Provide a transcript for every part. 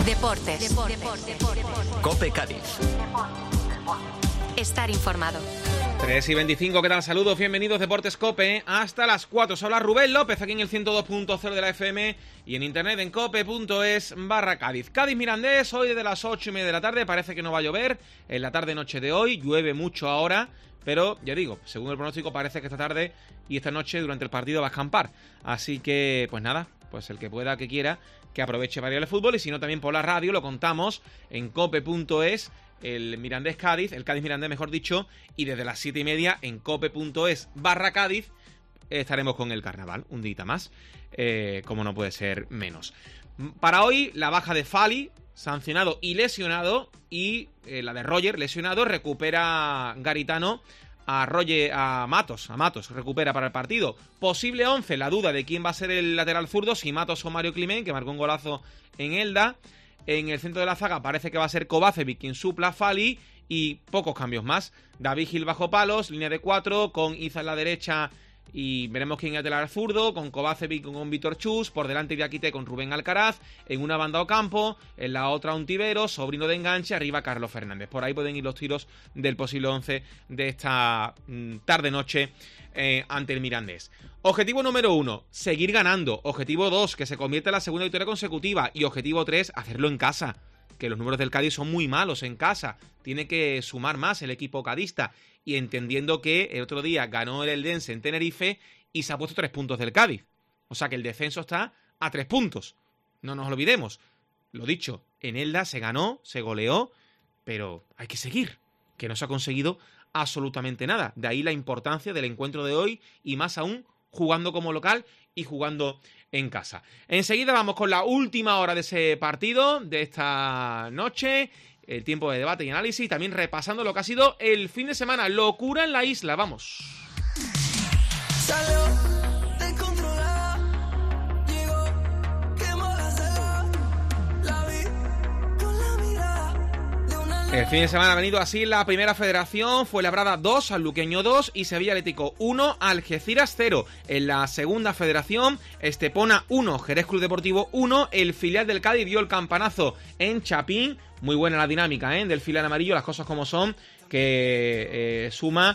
Deportes. COPE Cádiz. Estar informado. 3:25, ¿qué tal? Saludos, bienvenidos Deportes COPE hasta las 4. Se habla Rubén López aquí en el 102.0 de la FM y en internet en cope.es/Cádiz. Cádiz-Mirandés, hoy desde las 8:30 de la tarde, parece que no va a llover, en la tarde-noche de hoy, llueve mucho ahora, pero ya digo, según el pronóstico parece que esta tarde y esta noche durante el partido va a escampar. Así que, pues nada, pues el que pueda, que quiera, que aproveche para ir al fútbol y si no también por la radio lo contamos en cope.es. El Mirandés Cádiz, el Cádiz Mirandés mejor dicho, y desde las 7:30 en cope.es/Cádiz estaremos con el carnaval, un día más, como no puede ser menos. Para hoy, la baja de Fali, sancionado y lesionado, y la de Roger, lesionado, recupera Garitano a Matos, recupera para el partido. Posible 11, la duda de quién va a ser el lateral zurdo, si Matos o Mario Climent, que marcó un golazo en Elda. En el centro de la zaga parece que va a ser Kovacevic quien supla a Fali y pocos cambios más. David Gil bajo palos, línea de 4, con Iza en la derecha y veremos quién es el lateral zurdo, con Kovacevic con Víctor Chus, por delante Diakité con Rubén Alcaraz, en una banda Ocampo, en la otra Ontiveros, Sobrino de enganche, arriba Carlos Fernández. Por ahí pueden ir los tiros del posible 11 de esta tarde-noche ante el Mirandés. Objetivo número 1, seguir ganando. Objetivo 2, que se convierta en la segunda victoria consecutiva. Y objetivo 3, hacerlo en casa. Que los números del Cádiz son muy malos en casa. Tiene que sumar más el equipo cadista. Y entendiendo que el otro día ganó el Eldense en Tenerife y se ha puesto 3 puntos del Cádiz. O sea que el descenso está a 3 puntos. No nos olvidemos. Lo dicho, en Elda se ganó, se goleó, pero hay que seguir. Que no se ha conseguido absolutamente nada. De ahí la importancia del encuentro de hoy y más aún jugando como local y jugando en casa. Enseguida vamos con la última hora de ese partido de esta noche, el tiempo de debate y análisis, también repasando lo que ha sido el fin de semana. Locura en la isla, vamos. El fin de semana ha venido así la primera federación, Fuenlabrada 2, Sanluqueño 2 y Sevilla Atlético 1, Algeciras 0. En la segunda federación, Estepona 1, Jerez Club Deportivo 1, el filial del Cádiz dio el campanazo en Chapín. Muy buena la dinámica del filial amarillo, las cosas como son, que suma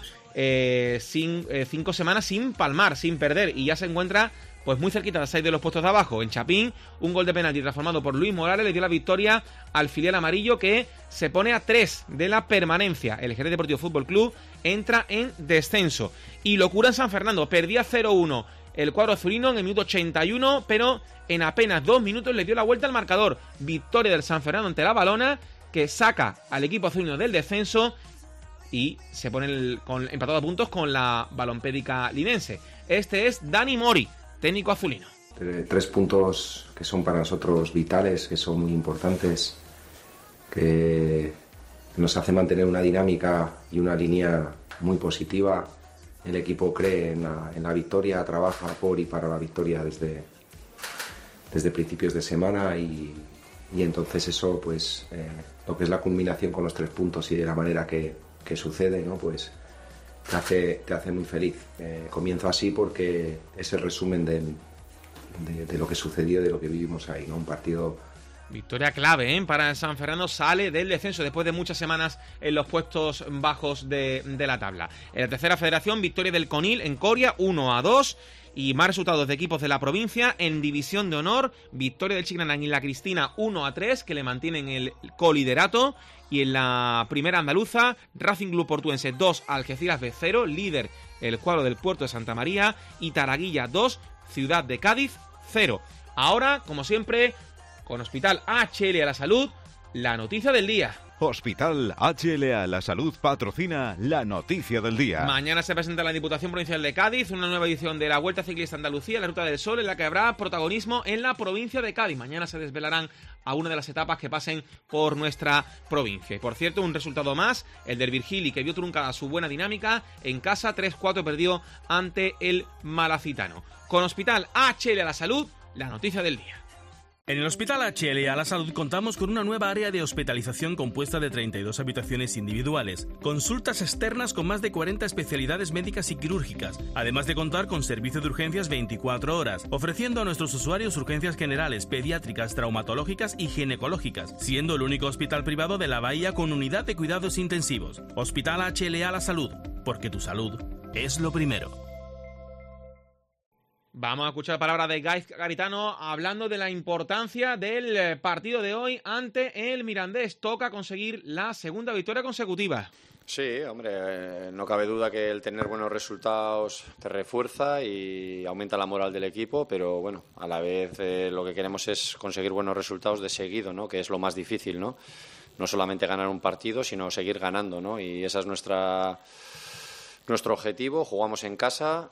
5 semanas sin palmar, sin perder y ya se encuentra pues muy cerquita de 6 de los puestos de abajo. En Chapín, un gol de penalti transformado por Luis Morales le dio la victoria al filial amarillo que se pone a 3 de la permanencia. El Jerez Deportivo Fútbol Club entra en descenso. Y locura en San Fernando, perdía 0-1 el cuadro azulino en el minuto 81, pero en apenas 2 minutos le dio la vuelta al marcador. Victoria del San Fernando ante la Balona, que saca al equipo azulino del descenso y se pone empatado a puntos con la Balompédica linense. Este es Dani Mori, técnico azulino. 3 puntos que son para nosotros vitales, que son muy importantes, que nos hace mantener una dinámica y una línea muy positiva. El equipo cree en la victoria, trabaja por y para la victoria desde principios de semana y entonces eso, pues lo que es la culminación con los 3 puntos y de la manera que sucede, ¿no? Pues te hace muy feliz. Comienzo así porque es el resumen de lo que sucedió, de lo que vivimos ahí, ¿no? Un partido... Victoria clave, para el San Fernando, sale del descenso después de muchas semanas en los puestos bajos de la tabla. En la tercera federación, victoria del Conil en Coria, 1-2. Y más resultados de equipos de la provincia. En División de Honor, victoria del Chiclana en la Cristina 1-3, que le mantienen el coliderato. Y en la primera andaluza, Racing Club Portuense 2, Algeciras B 0, líder el cuadro del Puerto de Santa María. Y Taraguilla 2, Ciudad de Cádiz 0. Ahora, como siempre, con Hospital HL a la Salud, la noticia del día. Hospital HL a la Salud patrocina la noticia del día. Mañana se presenta en la Diputación Provincial de Cádiz una nueva edición de la Vuelta Ciclista Andalucía, la Ruta del Sol, en la que habrá protagonismo en la provincia de Cádiz. Mañana se desvelarán a una de las etapas que pasen por nuestra provincia. Y por cierto, un resultado más, el del Virgili, que vio truncada su buena dinámica. En casa, 3-4 perdió ante el Malacitano. Con Hospital HL a la Salud, la noticia del día. En el Hospital HLA La Salud contamos con una nueva área de hospitalización compuesta de 32 habitaciones individuales, consultas externas con más de 40 especialidades médicas y quirúrgicas, además de contar con servicio de urgencias 24 horas, ofreciendo a nuestros usuarios urgencias generales, pediátricas, traumatológicas y ginecológicas, siendo el único hospital privado de la Bahía con unidad de cuidados intensivos. Hospital HLA La Salud, porque tu salud es lo primero. Vamos a escuchar palabras de Gaiz Garitano hablando de la importancia del partido de hoy ante el Mirandés. Toca conseguir la segunda victoria consecutiva. Sí, hombre, no cabe duda que el tener buenos resultados te refuerza y aumenta la moral del equipo, pero bueno, a la vez lo que queremos es conseguir buenos resultados de seguido, ¿no? Que es lo más difícil, ¿no? No solamente ganar un partido, sino seguir ganando, ¿no? Y esa es nuestro objetivo. Jugamos en casa,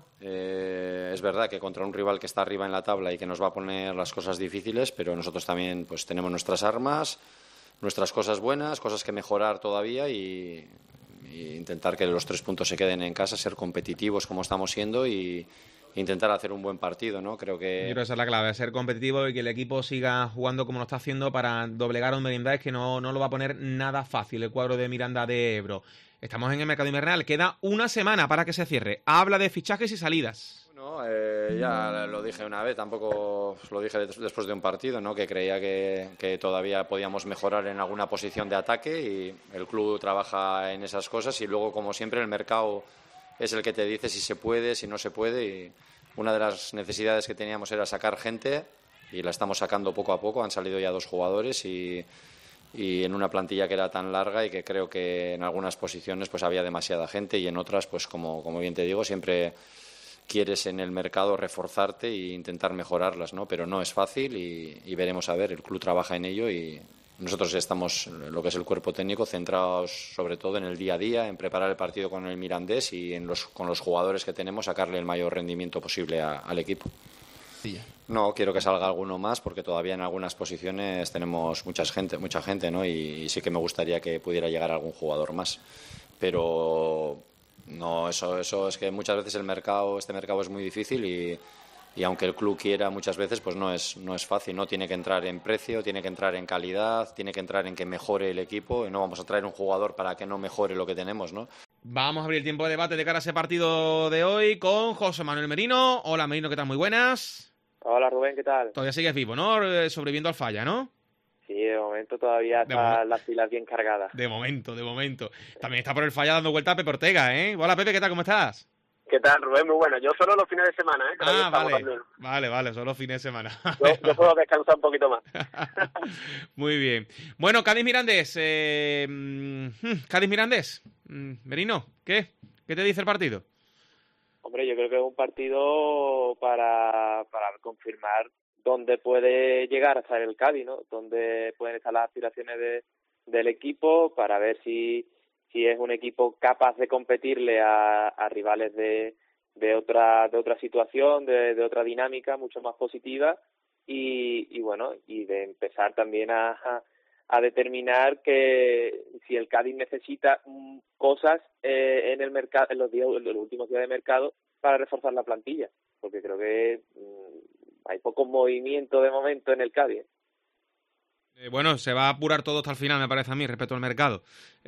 es verdad que contra un rival que está arriba en la tabla y que nos va a poner las cosas difíciles, pero nosotros también pues tenemos nuestras armas, nuestras cosas buenas, cosas que mejorar todavía y intentar que los 3 puntos se queden en casa, ser competitivos como estamos siendo y intentar hacer un buen partido, ¿no? Creo que... Yo creo que esa es la clave, ser competitivo y que el equipo siga jugando como lo está haciendo para doblegar a un Mirandés que no lo va a poner nada fácil el cuadro de Miranda de Ebro. Estamos en el mercado invernal, queda una semana para que se cierre. Habla de fichajes y salidas. Bueno, ya lo dije una vez, tampoco lo dije después de un partido, ¿no? Que creía que todavía podíamos mejorar en alguna posición de ataque y el club trabaja en esas cosas y luego, como siempre, el mercado es el que te dice si se puede, si no se puede y una de las necesidades que teníamos era sacar gente y la estamos sacando poco a poco. Han salido ya 2 jugadores y en una plantilla que era tan larga y que creo que en algunas posiciones pues había demasiada gente y en otras, pues como bien te digo, siempre quieres en el mercado reforzarte e intentar mejorarlas, ¿no? Pero no es fácil y veremos a ver, el club trabaja en ello y nosotros estamos, lo que es el cuerpo técnico, centrados sobre todo en el día a día, en preparar el partido con el Mirandés y con los jugadores que tenemos sacarle el mayor rendimiento posible al equipo. No, quiero que salga alguno más porque todavía en algunas posiciones tenemos mucha gente, ¿no? Y sí que me gustaría que pudiera llegar algún jugador más. Pero no, eso es que muchas veces este mercado es muy difícil y aunque el club quiera muchas veces, pues no es fácil, ¿no? Tiene que entrar en precio, tiene que entrar en calidad, tiene que entrar en que mejore el equipo y no vamos a traer un jugador para que no mejore lo que tenemos, ¿no? Vamos a abrir el tiempo de debate de cara a ese partido de hoy con José Manuel Merino. Hola Merino, ¿qué tal? Muy buenas. Hola Rubén, ¿qué tal? Todavía sigues vivo, ¿no? Sobreviviendo al falla, ¿no? Sí, de momento todavía están las pilas bien cargadas. De momento. También está por el falla dando vuelta a Pepe Ortega, ¿eh? Hola Pepe, ¿qué tal? ¿Cómo estás? ¿Qué tal, Rubén? Muy bueno. Yo solo los fines de semana, ¿eh? Vale, solo fines de semana. Yo puedo descansar un poquito más. Muy bien. Bueno, Cádiz Mirandés. Cádiz Mirandés. Merino, ¿qué te dice el partido? Hombre, yo creo que es un partido para confirmar dónde puede llegar a estar el Cádiz, ¿no? Dónde pueden estar las aspiraciones del equipo para ver si es un equipo capaz de competirle a rivales de otra situación, de otra dinámica mucho más positiva y bueno, y de empezar también a determinar que si el Cádiz necesita cosas en el mercado, en los últimos días de mercado para reforzar la plantilla, porque creo que hay poco movimiento de momento en el Cádiz. Bueno, se va a apurar todo hasta el final, me parece a mí, respecto al mercado.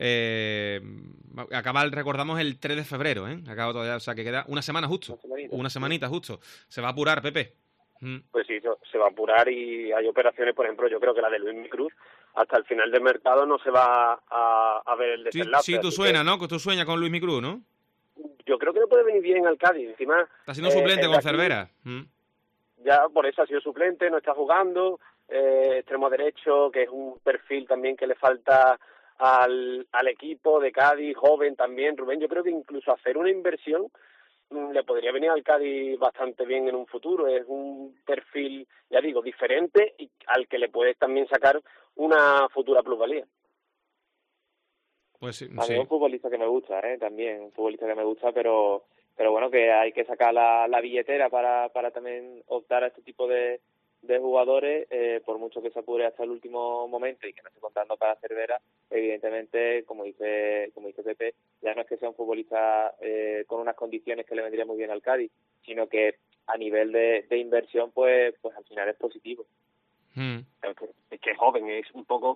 Recordamos, el 3 de febrero, ¿eh? Acaba todavía, o sea, que queda una semana justo. Una semanita justo. Se va a apurar, Pepe. Pues sí, se va a apurar y hay operaciones, por ejemplo, yo creo que la de Luis Cruz, hasta el final del mercado no se va a ver el desenlace. Sí, tú sueñas, ¿no? Tú sueñas con Luis Cruz, ¿no? Yo creo que le puede venir bien al Cádiz. Encima está siendo suplente con Cervera. Ya por eso ha sido suplente, no está jugando. Extremo derecho, que es un perfil también que le falta al equipo de Cádiz, joven también, Rubén. Yo creo que incluso hacer una inversión le podría venir al Cádiz bastante bien en un futuro. Es un perfil, ya digo, diferente y al que le puedes también sacar una futura plusvalía. Pues sí. A mí es un futbolista que me gusta, también, un futbolista que me gusta, pero bueno, que hay que sacar la billetera para también optar a este tipo de jugadores, por mucho que se apure hasta el último momento y que no esté contando para Cervera, evidentemente, como dice Pepe, ya no es que sea un futbolista con unas condiciones que le vendría muy bien al Cádiz, sino que a nivel de inversión, pues al final es positivo. Es que es joven, es un poco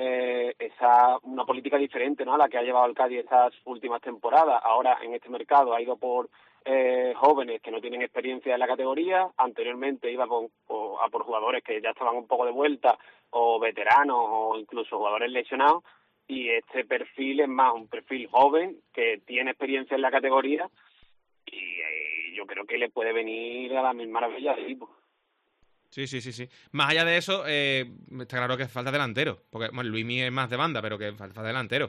una política diferente, ¿no?, a la que ha llevado el Cádiz estas últimas temporadas. Ahora en este mercado ha ido por jóvenes que no tienen experiencia en la categoría. Anteriormente iba a por jugadores que ya estaban un poco de vuelta, o veteranos, o incluso jugadores lesionados, y este perfil es más un perfil joven que tiene experiencia en la categoría, y yo creo que le puede venir a la mil maravillas del equipo. Sí. Más allá de eso, está claro que falta delantero, porque bueno, Luismi es más de banda, pero que falta delantero.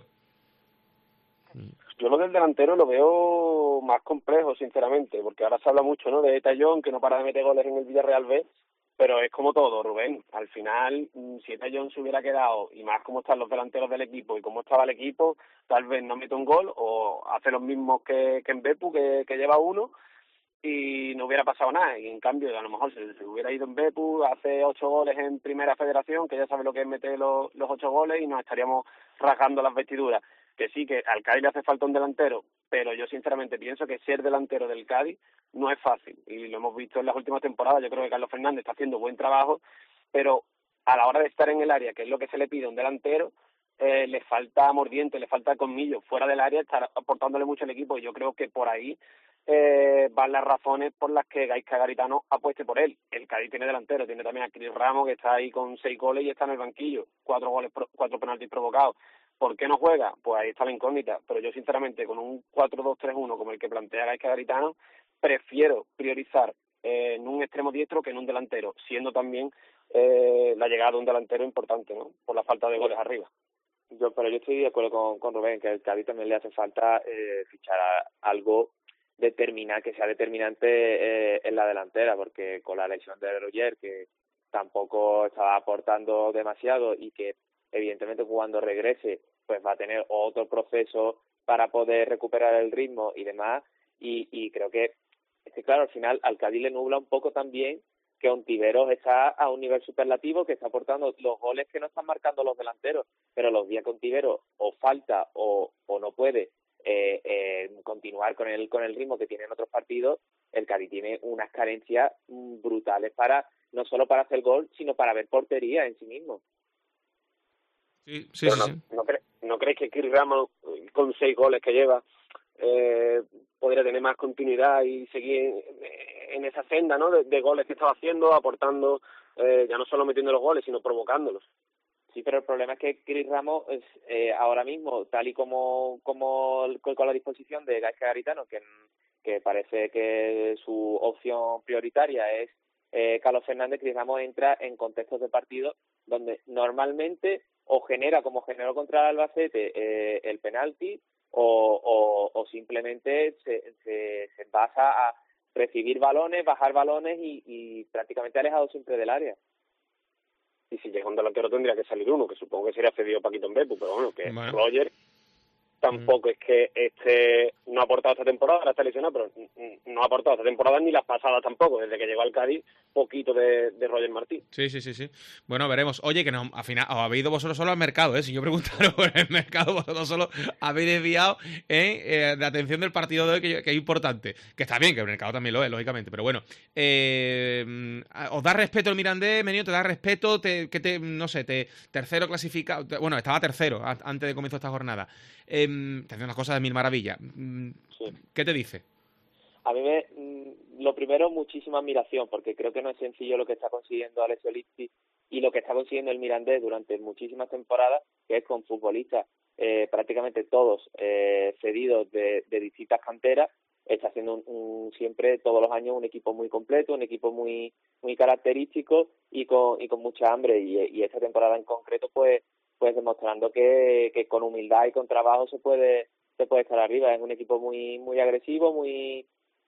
Yo lo del delantero lo veo más complejo, sinceramente, porque ahora se habla mucho, ¿no?, de Tallón, que no para de meter goles en el Villarreal B, pero es como todo, Rubén. Al final, si Tallón se hubiera quedado, y más cómo están los delanteros del equipo y cómo estaba el equipo, tal vez no mete un gol o hace los mismos que Mbepu, que lleva uno, y no hubiera pasado nada. Y en cambio, a lo mejor se hubiera ido Mbepu, hace 8 goles en Primera Federación, que ya sabe lo que es meter los 8 goles, y nos estaríamos rasgando las vestiduras. Que sí, que al Cádiz le hace falta un delantero, pero yo sinceramente pienso que ser delantero del Cádiz no es fácil, y lo hemos visto en las últimas temporadas. Yo creo que Carlos Fernández está haciendo buen trabajo, pero a la hora de estar en el área, que es lo que se le pide a un delantero, le falta mordiente, le falta colmillo. Fuera del área está aportándole mucho al equipo, y yo creo que por ahí van las razones por las que Gaizka Garitano apueste por él. El Cádiz tiene delantero, tiene también a Cris Ramos, que está ahí con 6 goles y está en el banquillo, 4 penaltis provocados. ¿Por qué no juega? Pues ahí está la incógnita. Pero yo, sinceramente, con un 4-2-3-1 como el que plantea Gaizka Garitano, prefiero priorizar en un extremo diestro que en un delantero, siendo también la llegada de un delantero importante, ¿no?, por la falta de goles arriba. Pero yo estoy de acuerdo con Rubén, que al Cádiz también le hace falta fichar algo que sea determinante en la delantera, porque con la lesión de Roger, que tampoco estaba aportando demasiado, y que evidentemente cuando regrese pues va a tener otro proceso para poder recuperar el ritmo y demás, y creo que claro, al final al Cádiz le nubla un poco también que Ontiveros está a un nivel superlativo, que está aportando los goles que no están marcando los delanteros, pero los días que Ontiveros o falta o no puede continuar con el ritmo que tiene en otros partidos, el Cádiz tiene unas carencias brutales no solo para hacer gol, sino para ver portería en sí mismo. Sí. ¿No crees que Cris Ramos, con 6 goles que lleva, podría tener más continuidad y seguir en esa senda, ¿no?, de goles que estaba haciendo, aportando, ya no solo metiendo los goles, sino provocándolos? Sí, pero el problema es que Cris Ramos ahora mismo, tal y como con la disposición de Gaizka Garitano, que parece que su opción prioritaria es Carlos Fernández, Cris Ramos entra en contextos de partido donde normalmente o genera, como generó contra el Albacete, el penalti, o simplemente se basa a recibir balones, bajar balones y prácticamente alejado siempre del área. Y si llega un delantero tendría que salir uno, que supongo que sería cedido Paquito Mbepu, pero bueno, Roger tampoco es que no ha aportado esta temporada, ahora está lesionado, pero no ha aportado esta temporada ni las pasadas tampoco, desde que llegó al Cádiz, poquito de Roger Martín. Sí. Bueno, veremos. Oye, que no, al final os habéis ido vosotros solo al mercado, ¿eh? Si yo preguntaros por el mercado, vosotros solo habéis desviado de atención del partido de hoy, que es importante. Que está bien, que el mercado también lo es, lógicamente, pero bueno. ¿Os da respeto el Mirandés, Menino? ¿Te da respeto? Tercero clasificado. Bueno, estaba tercero antes de comienzo esta jornada. Te hace unas cosas de mil maravillas. Sí. ¿Qué te dice? A mí lo primero, muchísima admiración, porque creo que no es sencillo lo que está consiguiendo Alessio Lizzi y lo que está consiguiendo el Mirandés durante muchísimas temporadas, que es con futbolistas prácticamente todos cedidos de distintas canteras. Está haciendo siempre, todos los años, un equipo muy completo, un equipo muy característico y con mucha hambre, y esta temporada en concreto pues demostrando que con humildad y con trabajo se puede estar arriba. Es un equipo muy agresivo, muy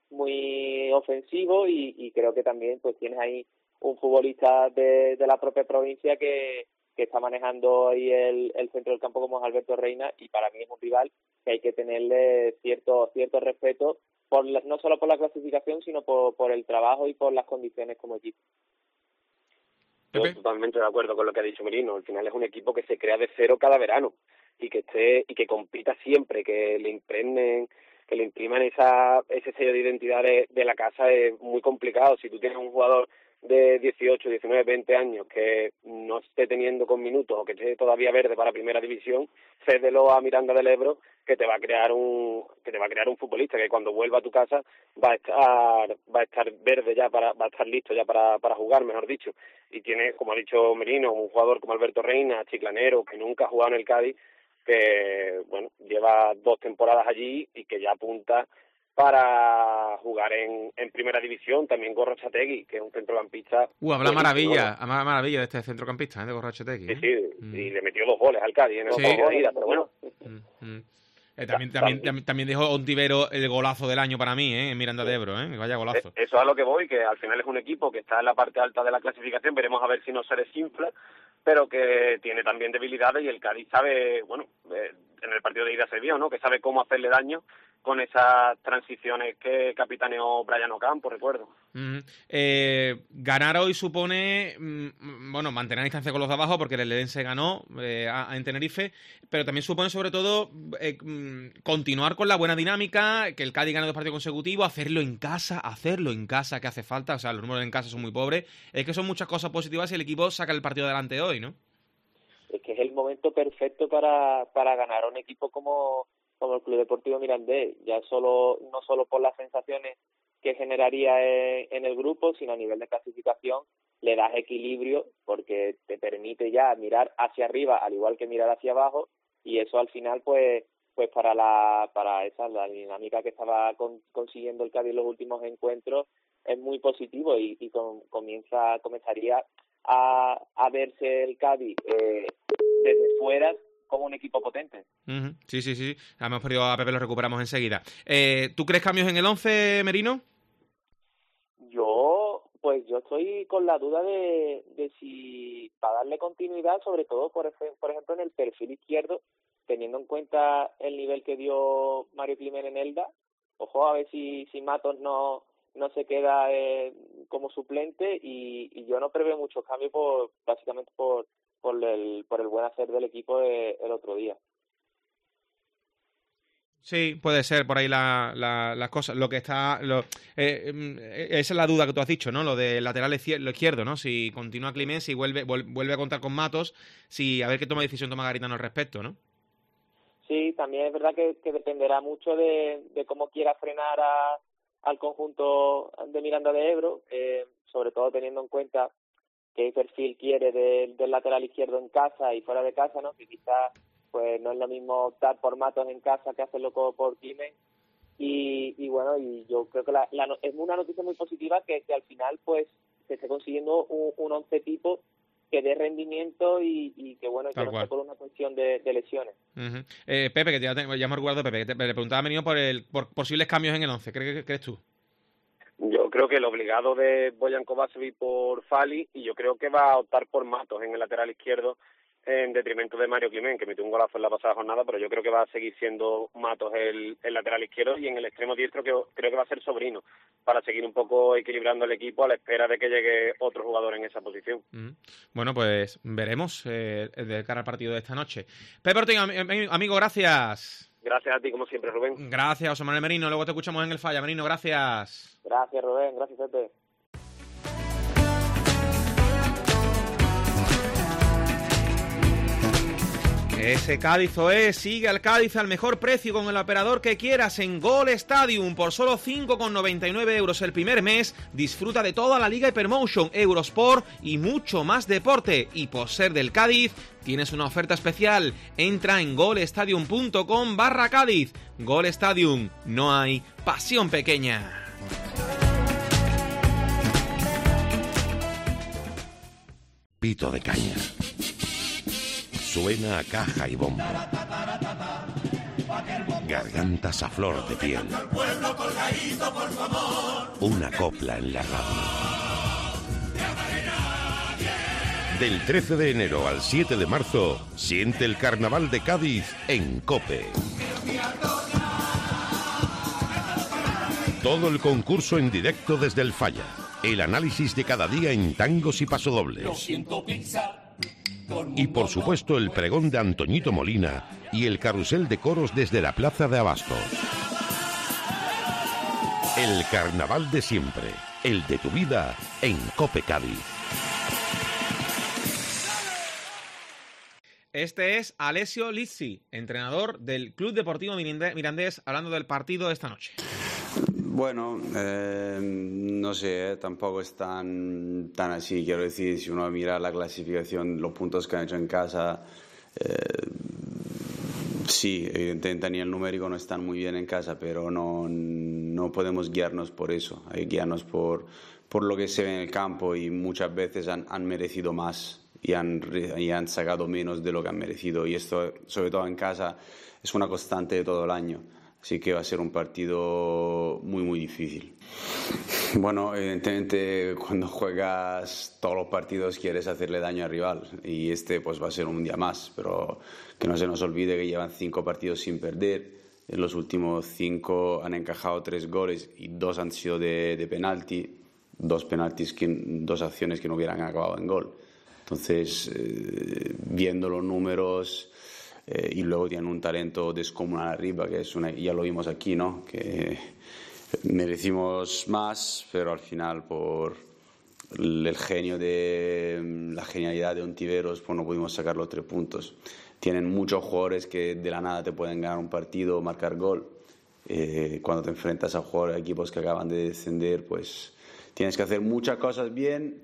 ofensivo, y creo que también pues tienes ahí un futbolista de la propia provincia que está manejando ahí el centro del campo, como es Alberto Reina, y para mí es un rival que hay que tenerle cierto respeto, no solo por la clasificación, sino por el trabajo y por las condiciones como equipo. Yo totalmente de acuerdo con lo que ha dicho Merino. Al final es un equipo que se crea de cero cada verano, y que compita siempre, que le impriman ese sello de identidad de la casa. Es muy complicado. Si tú tienes un jugador de 18, 19, 20 años que no esté teniendo con minutos o que esté todavía verde para primera división, cédelo a Miranda del Ebro, que te va a crear un futbolista que cuando vuelva a tu casa va a estar verde ya, va a estar listo ya para jugar, mejor dicho. Y tiene, como ha dicho Merino, un jugador como Alberto Reina, chiclanero, que nunca ha jugado en el Cádiz, que bueno, lleva 2 temporadas allí y que ya apunta para jugar en primera división. También Gorrochategui, que es un centrocampista. Habla maravilla de este centrocampista, de Gorrochategui. Sí, y le metió 2 goles al Cádiz en el partido de ida, pero bueno. También dejó Ontivero el golazo del año para mí, en Miranda de Ebro, vaya golazo. Eso es a lo que voy, que al final es un equipo que está en la parte alta de la clasificación, veremos a ver si no se desinfla, pero que tiene también debilidades, y el Cádiz sabe, bueno, en el partido de ida se vio, ¿no?, que sabe cómo hacerle daño con esas transiciones que capitaneó Brian Ocampo, recuerdo. Ganar hoy supone, mantener la distancia con los de abajo, porque el Ledense ganó en Tenerife, pero también supone sobre todo continuar con la buena dinámica, que el Cádiz gane 2 partidos consecutivos, hacerlo en casa, que hace falta, o sea, los números en casa son muy pobres, es que son muchas cosas positivas y el equipo saca el partido adelante hoy, ¿no? Es que es el momento perfecto para ganar a un equipo como el Club Deportivo Mirandés, ya no solo por las sensaciones que generaría en el grupo, sino a nivel de clasificación le das equilibrio, porque te permite ya mirar hacia arriba al igual que mirar hacia abajo, y eso al final pues para la dinámica que estaba consiguiendo el Cádiz en los últimos encuentros es muy positivo, y comenzaría a verse el Cádiz desde fuera como un equipo potente. Sí. Hemos perdido a Pepe, lo recuperamos enseguida. ¿Tú crees cambios en el 11, Merino? Yo estoy con la duda de si para darle continuidad, sobre todo, por ejemplo, en el perfil izquierdo, teniendo en cuenta el nivel que dio Mario Climent en Elda. Ojo, a ver si Matos no se queda como suplente, y yo no preveo muchos cambios básicamente por el buen hacer del equipo el otro día. Sí, puede ser por ahí las cosas. Lo que está, esa es la duda que tú has dicho, ¿no? Lo de lateral izquierdo, ¿no? Si continúa Climent, si vuelve a contar con Matos, a ver qué decisión toma Garitano al respecto, ¿no? Sí, también es verdad que dependerá mucho de cómo quiera frenar al conjunto de Miranda de Ebro, sobre todo teniendo en cuenta qué perfil quiere del lateral izquierdo en casa y fuera de casa, ¿no? Que quizás pues no es lo mismo optar por Matos en casa que hacerlo por Climent. Y bueno, y yo creo que es una noticia muy positiva que al final pues se esté consiguiendo un 11 tipo que dé rendimiento y que bueno, que no sea por una cuestión de lesiones. Pepe, que ya me recuerdo, Pepe, que le preguntaba a Menino por posibles cambios en el 11. ¿Crees tú? Yo creo que el obligado de Bojan Kovačević por Fali, y yo creo que va a optar por Matos en el lateral izquierdo en detrimento de Mario Climent, que metió un golazo en la pasada jornada, pero yo creo que va a seguir siendo Matos el lateral izquierdo, y en el extremo diestro creo que va a ser Sobrino, para seguir un poco equilibrando el equipo a la espera de que llegue otro jugador en esa posición. Bueno, pues veremos de cara al partido de esta noche. Pepe Ortega, amigo, gracias. Gracias a ti, como siempre, Rubén. Gracias, José Manuel Merino. Luego te escuchamos en el Falla. Merino, gracias. Gracias, Rubén. Gracias, Pepe. Ese Cádiz OE sigue al Cádiz al mejor precio con el operador que quieras en Gol Stadium por solo 5,99 € el primer mes. Disfruta de toda la Liga Hypermotion, Eurosport y mucho más deporte. Y por ser del Cádiz, tienes una oferta especial. Entra en golestadium.com/Cádiz. Gol Stadium, no hay pasión pequeña. Pito de caña. Suena a caja y bombo. Gargantas a flor de piel. Una copla en la radio. Del 13 de enero al 7 de marzo, siente el Carnaval de Cádiz en COPE. Todo el concurso en directo desde el Falla. El análisis de cada día en tangos y pasodobles. Y por supuesto el pregón de Antoñito Molina y el carrusel de coros desde la Plaza de Abastos. El carnaval de siempre, el de tu vida, en COPE Cádiz. Este es Alessio Lizzi, entrenador del Club Deportivo Mirandés, hablando del partido de esta noche. Bueno, no sé, tampoco es tan así. Quiero decir, si uno mira la clasificación, los puntos que han hecho en casa, sí, evidentemente a nivel numérico no están muy bien en casa, pero no podemos guiarnos por eso. Hay que guiarnos por lo que se ve en el campo, y muchas veces han merecido más y han sacado menos de lo que han merecido. Y esto, sobre todo en casa, es una constante de todo el año. Así que va a ser un partido muy, muy difícil. Bueno, evidentemente cuando juegas todos los partidos quieres hacerle daño al rival, y este pues va a ser un día más, pero que no se nos olvide que llevan 5 partidos sin perder. En los últimos 5 han encajado 3 goles y 2 han sido de penalti, 2 penaltis, 2 acciones que no hubieran acabado en gol. Entonces, viendo los números, y luego tienen un talento descomunal arriba, que ya lo vimos aquí, ¿no? Que merecimos más, pero al final por la genialidad de Ontiveros, pues no pudimos sacar los 3 puntos. Tienen muchos jugadores que de la nada te pueden ganar un partido o marcar gol. Cuando te enfrentas a jugadores, equipos que acaban de descender, pues tienes que hacer muchas cosas bien,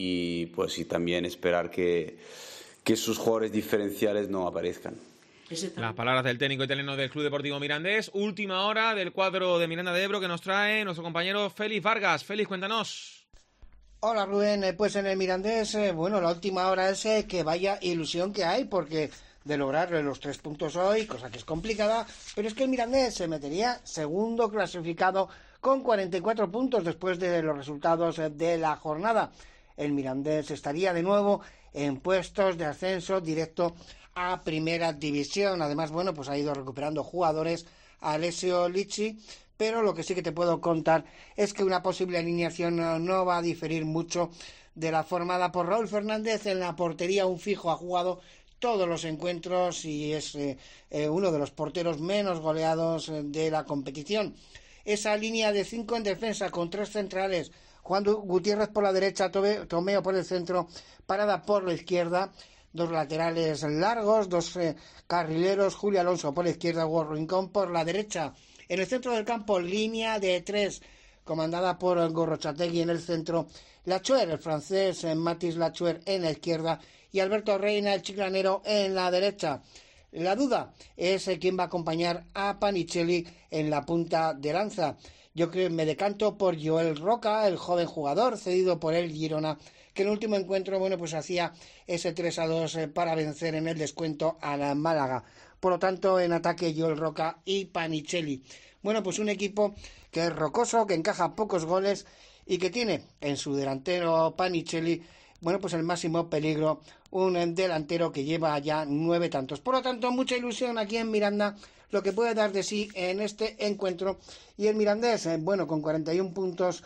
y también esperar que sus jugadores diferenciales no aparezcan. Las palabras del técnico italiano del Club Deportivo Mirandés. Última hora del cuadro de Miranda de Ebro que nos trae nuestro compañero Félix Vargas. Félix, cuéntanos. Hola Rubén, pues en el Mirandés, la última hora es que vaya ilusión que hay, porque de lograr los 3 puntos hoy, cosa que es complicada, pero es que el Mirandés se metería segundo clasificado con 44 puntos después de los resultados de la jornada. El Mirandés estaría de nuevo en puestos de ascenso directo a Primera División. Además, pues ha ido recuperando jugadores a Alessio Lizzi, pero lo que sí que te puedo contar es que una posible alineación no va a diferir mucho de la formada por Raúl Fernández. En la portería, un fijo, ha jugado todos los encuentros y es uno de los porteros menos goleados de la competición. Esa línea de 5 en defensa con 3 centrales, Juan Gutiérrez por la derecha, Tomeo por el centro, Parada por la izquierda, 2 laterales largos, 2 carrileros, Julio Alonso por la izquierda, Hugo Rincón por la derecha. En el centro del campo, línea de 3, comandada por Gorrochategui en el centro, Lachuer, el francés, Mathis Lachuer en la izquierda, y Alberto Reina, el chiclanero, en la derecha. La duda es quién va a acompañar a Panichelli en la punta de lanza. Yo creo que me decanto por Joel Roca, el joven jugador cedido por el Girona, que en el último encuentro, hacía ese 3-2 para vencer en el descuento a la Málaga. Por lo tanto, en ataque Joel Roca y Panichelli. Un equipo que es rocoso, que encaja pocos goles y que tiene en su delantero Panichelli, el máximo peligro, un delantero que lleva ya 9 tantos. Por lo tanto, mucha ilusión aquí en Miranda, lo que puede dar de sí en este encuentro. Y el Mirandés, con 41 puntos,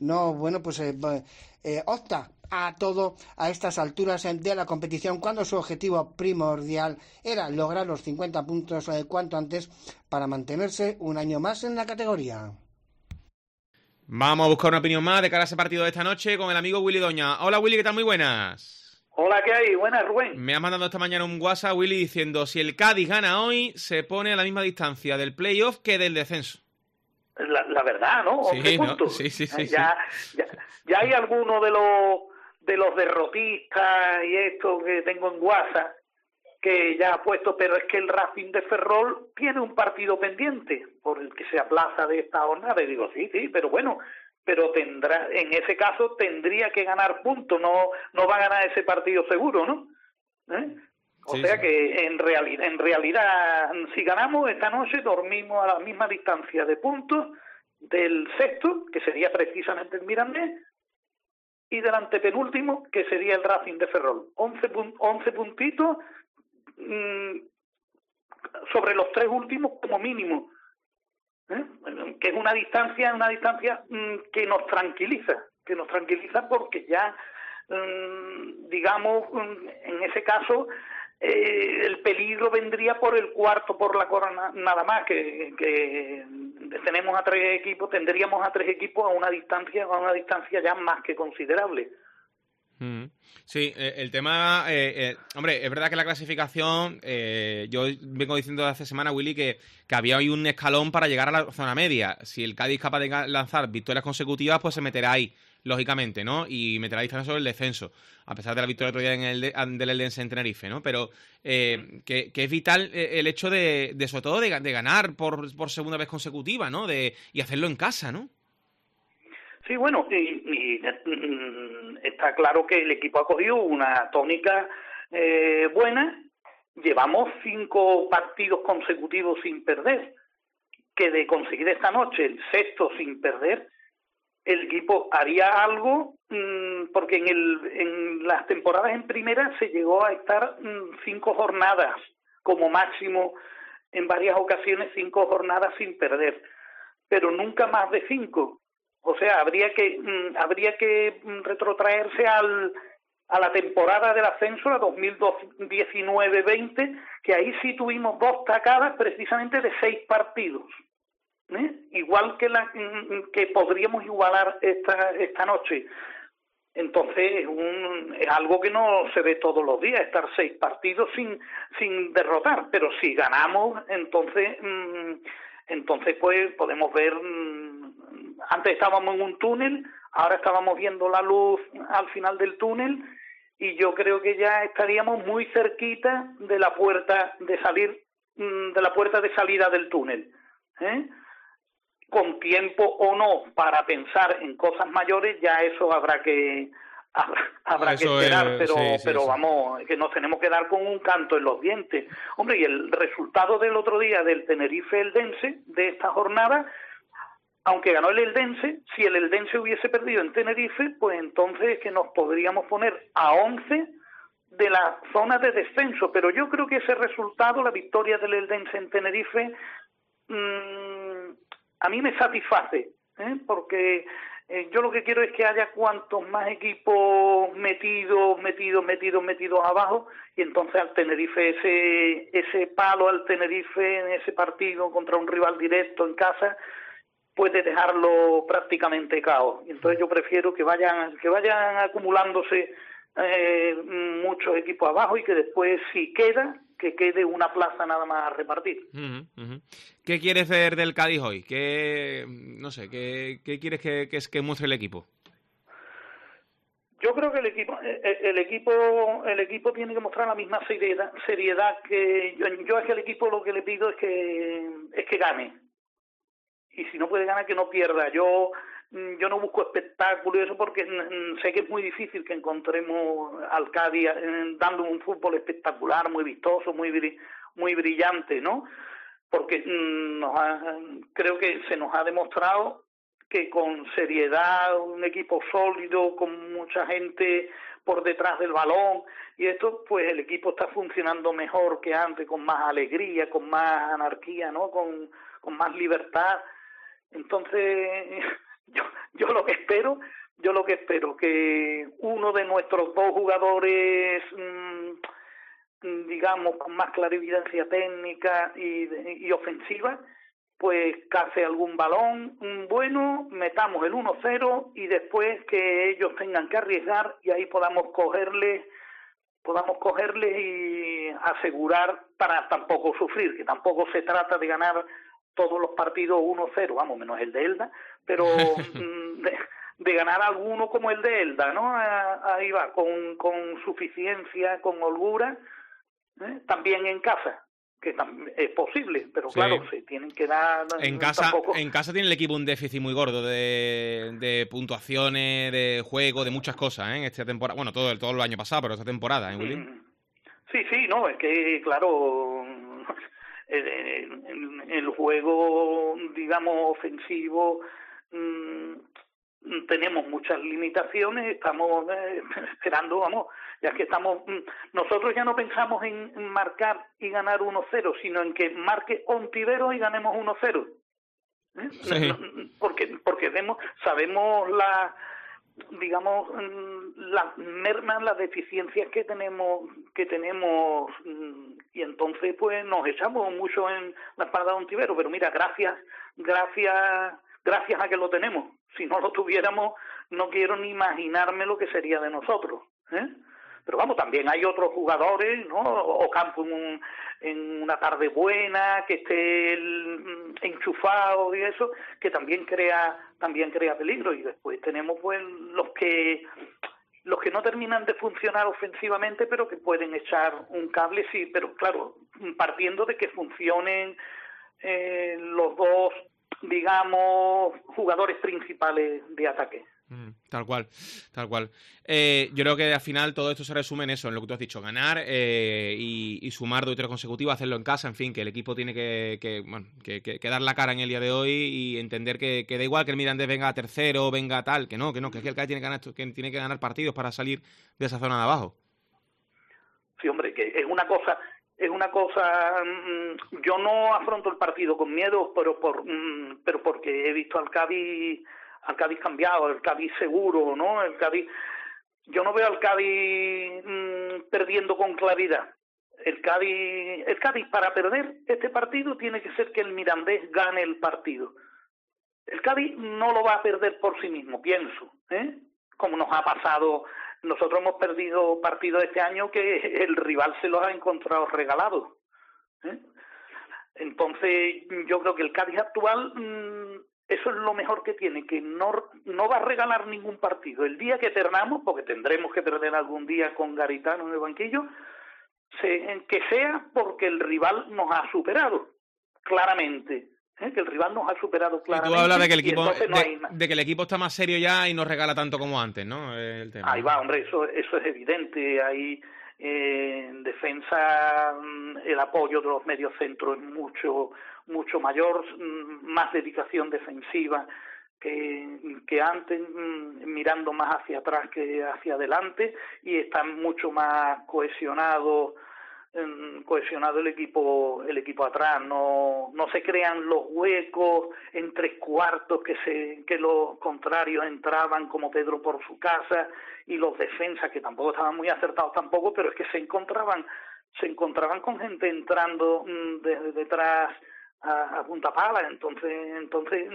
opta a todo a estas alturas de la competición, cuando su objetivo primordial era lograr los 50 puntos cuanto antes para mantenerse un año más en la categoría. Vamos a buscar una opinión más de cara a ese partido de esta noche con el amigo Willy Doña. Hola Willy, ¿qué tal? Muy buenas. Hola, ¿qué hay? Buenas, Rubén. Me ha mandado esta mañana un WhatsApp, Willy, diciendo: si el Cádiz gana hoy, se pone a la misma distancia del playoff que del descenso. La verdad, ¿no? 11 puntos. Sí. Ya hay algunos de los derrotistas y esto que tengo en WhatsApp que ya ha puesto, pero es que el Racing de Ferrol tiene un partido pendiente por el que se aplaza de esta jornada. Y digo, sí, pero en ese caso tendría que ganar puntos, no va a ganar ese partido seguro, ¿no? O sea que en realidad, si ganamos esta noche, dormimos a la misma distancia de puntos del sexto, que sería precisamente el Mirandés, y del antepenúltimo, que sería el Racing de Ferrol. 11 puntitos sobre los 3 últimos como mínimo, que es una distancia que nos tranquiliza porque ya, digamos, en ese caso el peligro vendría por el cuarto, por la corona, nada más, que tenemos a 3 equipos, tendríamos a 3 equipos a una distancia ya más que considerable. Sí, el tema, hombre, es verdad que la clasificación, yo vengo diciendo hace semana, Willy, que había hoy un escalón para llegar a la zona media. Si el Cádiz es capaz de lanzar victorias consecutivas, pues se meterá ahí, lógicamente, ¿no? Y meterá distancia sobre el descenso, a pesar de la victoria otro día del Eldense en Tenerife, ¿no? Pero que es vital el hecho de sobre todo de ganar por segunda vez consecutiva, ¿no? Y hacerlo en casa, ¿no? Sí, bueno, y está claro que el equipo ha cogido una tónica buena. Llevamos 5 partidos consecutivos sin perder, que de conseguir esta noche el 6º sin perder, el equipo haría algo, porque en las temporadas en primera se llegó a estar 5 jornadas como máximo, en varias ocasiones 5 jornadas sin perder, pero nunca más de 5. O sea, habría que retrotraerse a la temporada del ascenso, la 2019-20, que ahí sí tuvimos 2 tacadas precisamente de 6 partidos. Igual que podríamos igualar esta noche. Entonces es algo que no se ve todos los días, estar 6 partidos sin derrotar, pero si ganamos, entonces pues podemos ver. Antes estábamos en un túnel, ahora estábamos viendo la luz al final del túnel, y yo creo que ya estaríamos muy cerquita de la puerta de salida del túnel, con tiempo o no para pensar en cosas mayores, ya eso habrá que esperar, pero vamos, que nos tenemos que dar con un canto en los dientes. Hombre, y el resultado del otro día del Tenerife-Eldense, de esta jornada, aunque ganó el Eldense, si el Eldense hubiese perdido en Tenerife, pues entonces es que nos podríamos poner a 11 de la zona de descenso, pero yo creo que ese resultado, la victoria del Eldense en Tenerife, a mí me satisface, porque yo lo que quiero es que haya cuantos más equipos metidos abajo, y entonces al Tenerife, ese palo al Tenerife en ese partido contra un rival directo en casa, puede dejarlo prácticamente caos. Y entonces yo prefiero que vayan acumulándose muchos equipos abajo, y que después, si quede una plaza nada más a repartir. ¿Qué quieres ver del Cádiz hoy? ¿Qué quieres que muestre el equipo? Yo creo que el equipo tiene que mostrar la misma seriedad que yo es que el equipo lo que le pido es que gane. Y si no puede ganar, que no pierda. Yo no busco espectáculo y eso, porque sé que es muy difícil que encontremos al Cádiz dando un fútbol espectacular, muy vistoso, muy brillante, ¿no? Porque creo que se nos ha demostrado que con seriedad, un equipo sólido, con mucha gente por detrás del balón, y esto, pues el equipo está funcionando mejor que antes, con más alegría, con más anarquía, ¿no? Con más libertad. Entonces, yo lo que espero que uno de nuestros 2 jugadores, digamos, con más clarividencia técnica y ofensiva, pues case algún balón bueno, metamos el 1-0, y después que ellos tengan que arriesgar, y ahí podamos cogerles y asegurar, para tampoco sufrir, que tampoco se trata de ganar todos los partidos 1-0, vamos, menos el de Elda, pero de ganar alguno como el de Elda, ¿no? Ahí va, con suficiencia, con holgura, también en casa, que es posible, pero sí, claro, se tienen que dar. En casa tiene el equipo un déficit muy gordo de puntuaciones, de juego, de muchas cosas, en esta temporada. Bueno, todo el año pasado, pero esta temporada, Willy? Sí, no, es que, claro, el juego, digamos, ofensivo, tenemos muchas limitaciones. Estamos esperando, vamos, ya que nosotros ya no pensamos en marcar y ganar 1-0, sino en que marque Ontiveros y ganemos 1-0. Sí. Porque sabemos digamos, merman las deficiencias que tenemos, y entonces pues nos echamos mucho en la espalda de Ontivero, pero mira, gracias a que lo tenemos. Si no lo tuviéramos, no quiero ni imaginarme lo que sería de nosotros, ¿eh? Pero vamos, también hay otros jugadores, ¿no? Ocampo en una tarde buena, que esté enchufado y eso, que también crea peligro. Y después tenemos pues los que no terminan de funcionar ofensivamente, pero que pueden echar un cable, sí, pero claro, partiendo de que funcionen los dos, digamos, jugadores principales de ataque. Tal cual. Yo creo que al final todo esto se resume en eso, en lo que tú has dicho, ganar y sumar 2 y 3 consecutivos, hacerlo en casa, en fin, que el equipo tiene que dar la cara en el día de hoy y entender que da igual que el Mirandés venga tercero, venga tal, que es que el CAI tiene que ganar partidos para salir de esa zona de abajo. Sí, hombre, que es una cosa, yo no afronto el partido con miedo, pero porque he visto al Cádiz cambiado, el Cádiz seguro, ¿no? Yo no veo al Cádiz perdiendo con claridad. El Cádiz para perder este partido tiene que ser que el Mirandés gane el partido. El Cádiz no lo va a perder por sí mismo, pienso, ¿eh? Como nos ha pasado. Nosotros hemos perdido partidos este año que el rival se los ha encontrado regalados, ¿eh? Entonces yo creo que el Cádiz actual, eso es lo mejor que tiene, que no va a regalar ningún partido. El día que perdamos, porque tendremos que perder algún día con Garitano en el banquillo, que sea porque el rival nos ha superado claramente, ¿eh? Que el rival nos ha superado claramente. Y tú hablas de que el equipo está más serio ya y no regala tanto como antes, ¿no? El tema. Ahí va, hombre, eso es evidente. Ahí en defensa el apoyo de los mediocentros es mucho mayor, más dedicación defensiva que antes, mirando más hacia atrás que hacia adelante, y están mucho más cohesionado el equipo atrás. No se crean los huecos en 3/4 que los contrarios entraban como Pedro por su casa, y los defensas que tampoco estaban muy acertados tampoco, pero es que se encontraban con gente entrando desde detrás a punta pala. Entonces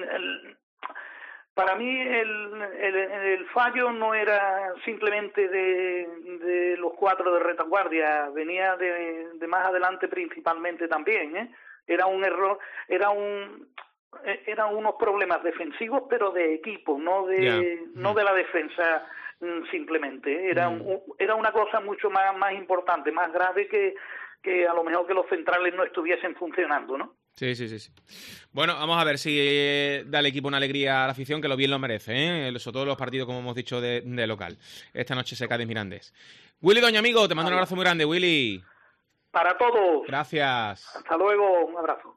para mí el fallo no era simplemente de los 4 de retaguardia, venía de más adelante principalmente también, ¿eh? Era un error, eran unos problemas defensivos, pero de equipo, no de la defensa simplemente. Era una cosa mucho más importante, más grave, que a lo mejor que los centrales no estuviesen funcionando, ¿no? Sí. Bueno, vamos a ver si da al equipo una alegría a la afición, que lo bien lo merece, ¿eh? Sobre todo los partidos, como hemos dicho, de local. Esta noche se Cádiz Mirandés. Willy, doña amigo, te mando un abrazo muy grande, Willy. Para todos. Gracias. Hasta luego, un abrazo.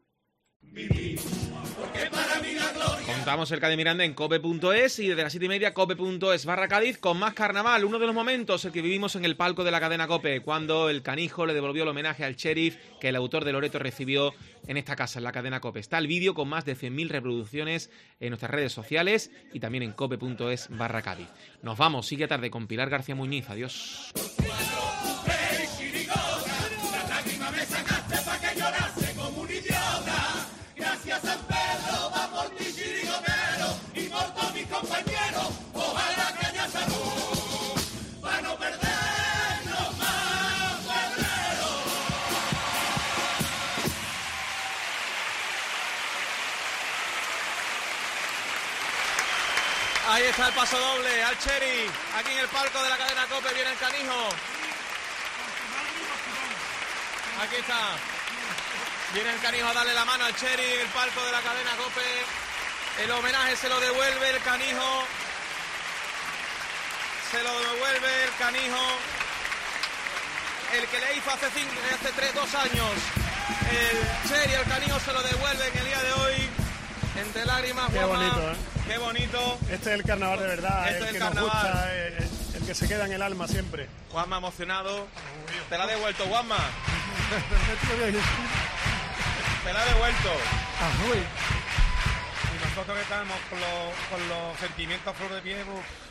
Contamos el Cádiz Mirandés en cope.es y desde las 7:30 cope.es/Cádiz con más carnaval. Uno de los momentos el que vivimos en el palco de la cadena Cope, cuando el Canijo le devolvió el homenaje al sheriff que el autor de Loreto recibió en esta casa, en la cadena Cope. Está el vídeo con más de 100.000 reproducciones en nuestras redes sociales y también en cope.es/Cádiz. Nos vamos, sigue tarde con Pilar García Muñiz. Adiós. Gracias San Pedro, va por ti chirigotero y por todos mis compañeros, ojalá que haya salud, para no perdernos más febrero. Ahí está el paso doble al Cheri, aquí en el palco de la cadena Cope viene el Canijo. Aquí está. Viene el Canijo a darle la mano al Cheri en el palco de la cadena Cope. El homenaje se lo devuelve el Canijo. Se lo devuelve el Canijo. El que le hizo hace 2 años. El Cheri, el Canijo, se lo devuelve en el día de hoy. Entre lágrimas. Qué bonito, ¿eh? Qué bonito. Este es el carnaval de verdad. Este el es que el nos gusta, el que se queda en el alma siempre. Juanma emocionado. Te la ha devuelto, Juanma. Te la ha devuelto. Y nosotros que estamos con los sentimientos a flor de piel,